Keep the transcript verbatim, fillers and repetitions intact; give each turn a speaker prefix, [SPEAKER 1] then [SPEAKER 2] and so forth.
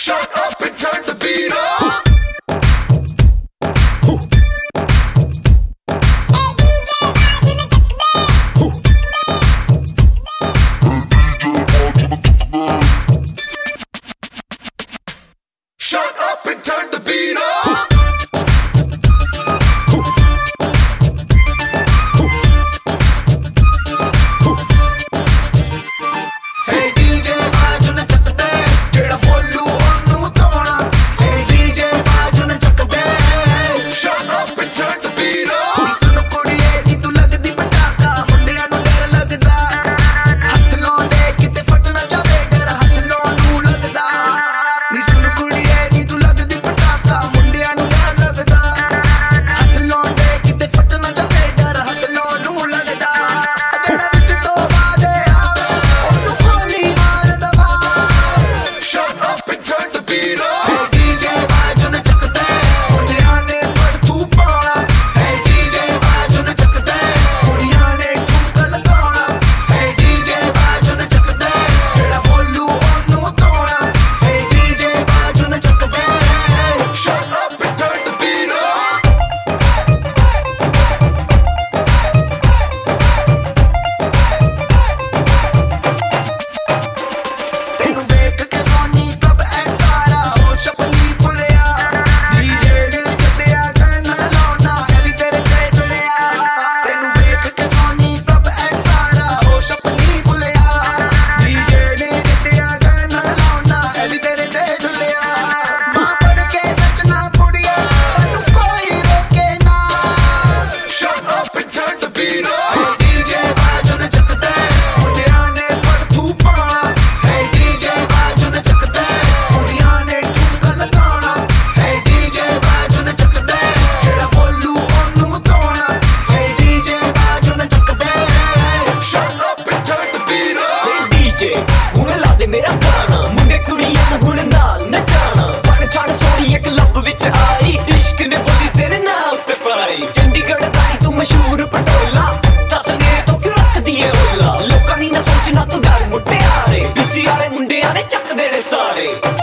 [SPEAKER 1] Shut up and turn the beat up. Shut up and turn the beat up. Hey D J ਬਾਜੂ ਨਾ ਚੱਕ ਦੇ ਜਿਹੜਾ ਬੋਲੂ ਉਹਨੂੰ ਤੋਣਾ Hey D J ਬਾਜੂ ਨਾ ਚੱਕ ਦੇ Shut up and turn the beat up. ਨੀ ਸੁਣ ਕੁੜੀਏ ਨੀ ਤੂੰ ਲੱਗਦੀ ਪਟਾਕਾ ਮੁੰਡਿਆਂ ਨੂੰ ਡਰ ਲੱਗਦਾ ਹੱਥ ਲਾਉਂਦੇ ਕਿਤੇ ਫਟ ਨਾ ਜਾਵੇ ਡਰ ਹੱਥ ਲਾਉਣ ਨੂੰ ਲੱਗਦਾ ਨੀ ਸੁਣ ਕੁੜੀਏ ਨੀ ਤੂੰ ਲੱਗਦੀ ਪਟਾਕਾ ਮੁੰਡਿਆਂ ਨੂੰ ਡਰ ਲੱਗਦਾ ਹੱਥ ਲਾਉਂਦੇ ਕਿਤੇ ਫਟ ਨਾ ਜਾਵੇ ਡਰ ਹੱਥ ਲਾਉਣ ਨੂੰ ਲੱਗਦਾ ਜਿਹੜਾ ਵਿੱਚ ਤੋਂ ਬਾਦੇ ਆਵੇ ਉਹਨੂੰ ਗੋਲੀ ਮਾਰ ਦਵਾ Shut up and turn the beat up. Hey D J ਬਾਜੂ ਨਾ ਚੱਕ ਦੇ ਮੁੰਡਿਆਂ ਨੇ ਪਰ ਤੂੰ ਪਾਉਣਾ Hey D J ਬਾਜੂ ਨਾ ਚੱਕ ਦੇ ਕੁੜੀਆਂ ਨੇ ਠੁਮਕਾ ਲਗਾਉਣਾ Hey D J ਬਾਜੂ ਨਾ ਚੱਕ ਦੇ ਜਿਹੜਾ ਬੋਲੂ ਉਹਨੂੰ ਤੋਣਾ Hey D J ਬਾਜੂ ਨਾ ਚੱਕ ਦੇ Shut up and turn the beat up. ਤੈਨੂੰ ਵੇਖ ਕੇ ਸੋਨੀ ਕਬ ਐਸਾਰਾ ਹੋਸ਼ ਆਪਣੀ ਭੁੱਲਿਆ D J ਨੇ ਕੱਢਿਆ ਗਾਣਾ ਲਾਉਣਾ ਇਹ ਵੀ ਤੇਰੇ ਤੇ ਡੁੱਲਿਆ ਤੈਨੂੰ ਵੇਖ ਕੇ ਸੋਨੀ ਕਬ ਐਸਾਰਾ ਹੋਸ਼ ਆਪਣੀ ਭੁੱਲਿਆ D J ਨੇ ਕੱਢਿਆ ਗਾਣਾ ਲਾਉਣਾ ਇਹ ਵੀ ਤੇਰੇ ਤੇ ਡੁੱਲਿਆ ਮਾਂ ਪੜ ਕੇ ਨੱਚਣਾ ਕੁੜੀਏ ਸਾਨੂੰ ਕੋਈ ਰੋਕੇ ਨਾ Shut up and turn the beat up. Hey D J ਬਾਜੂ ਨਾ ਚੱਕ ਦੇ ਮੁੰਡਿਆਂ ਨੇ ਪਰ ਤੂੰ ਪਾਉਣਾ Hey D J ਬਾਜੂ ਨਾ ਚੱਕ ਦੇ ਕੁੜੀਆਂ ਨੇ ਠੁਮਕਾ ਲਗਾਉਣਾ Hey D J ਬਾਜੂ ਨਾ ਚੱਕ ਦੇ ਜਿਹੜਾ ਬੋਲੂ ਉਹਨੂੰ ਤੋਣਾ Hey D J ਬਾਜੂ ਨਾ ਚੱਕ ਦੇ Shut up and turn the beat up.
[SPEAKER 2] Hey D J ਹੁਣ ਲਾ ਦੇ ਮੇਰਾ ਗਾਣਾ ਮੁੰਡੇ ਕੁੜੀਆਂ ਨੂੰ ਹੁਣ ਨਾਲ ਨਚਾਣਾ ਬਣ ਚੜ ਸੋਹਣੀ ਇੱਕ ਲੱਭ ਵਿੱਚ ਆਈ ਇਸ਼ਕ ਨੇ ਬੋਲੀ ਤੇਰੇ ਨਾਲ ਤੇ ਪਾਈ ਚੰਡੀਗੜ੍ਹ ਦਾ ਈ ਤੂੰ ਮਸ਼ਹੂਰ ਪਟੋਲਾ ਦੱਸ ਨੇ ਤੂੰ ਕਿਉਂ ਰੱਖਦੀ ਏ ਓਲਾ ਲੋਕਾਂ ਦੀ ਨਾ ਸੋਚਣਾ ਤੂੰ ਡਰ ਮੁਟਿਆਰੇ ਬੀਸੀ ਵਾਲੇ ਮੁੰਡਿਆਂ ਨੇ ਚੱਕ ਦੇਣੇ ਸਾਰੇ